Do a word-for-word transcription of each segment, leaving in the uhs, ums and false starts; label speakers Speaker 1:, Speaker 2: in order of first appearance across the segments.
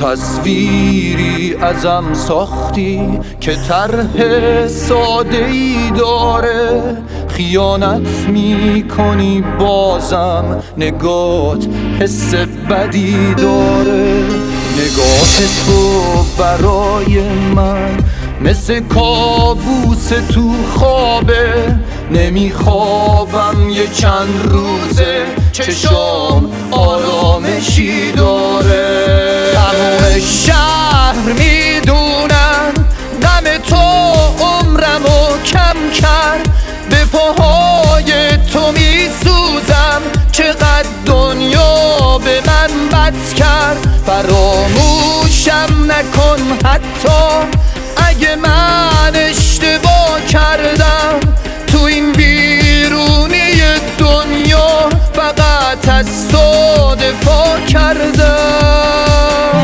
Speaker 1: تصویری ازم ساختی که طرح ساده ای داره، خیانت میکنی بازم نگات حس بدی داره. نگاه تو برای من مثل کابوس تو خوابه، نمیخوابم یه چند روزه، چشام آرامشی داره. تمام شهر میدونن غم تو عمرمو کم کرد، به پاهای تو میسوزم، چقدر دنیا به من بد کرد. فراموشم نکن حتی اگه من اشتباه کردم، تو این بیرونی دنیا فقط از تو دفاع کردم.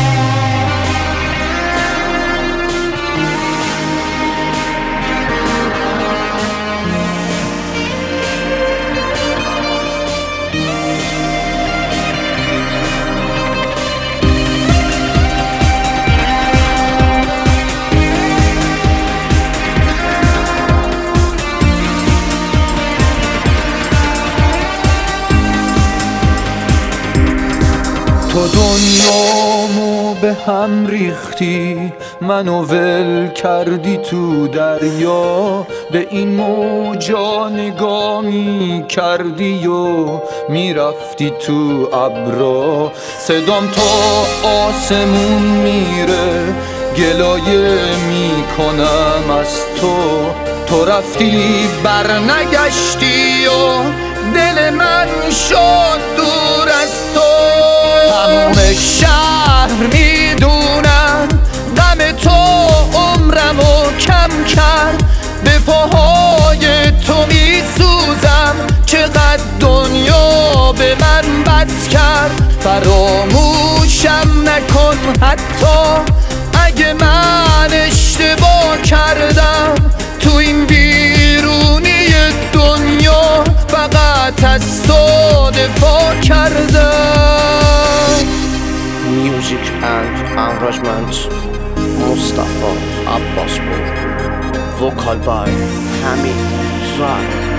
Speaker 1: تو دنیامو به هم ریختی، منو ول کردی تو دریا، به این موجا نگاه می کردی و میرفتی تو ابرا. صدام تا آسمون میره، گلایه میکنم از تو، تو رفتی بر نگشتی و دل من شد دور از تو. تمام شهر میدونن غم تو عمرمو کم کرد، به پاهای تو میسوزم، چقدر دنیا به من بد کرد. فراموشم نکن حتی اگه من اشتباه کردم، تو این بیرونی دنیا فقط از تو دفاع کردم.
Speaker 2: Music and arrangement Mustafa Abbaspour. Vocal by Hamid Rai.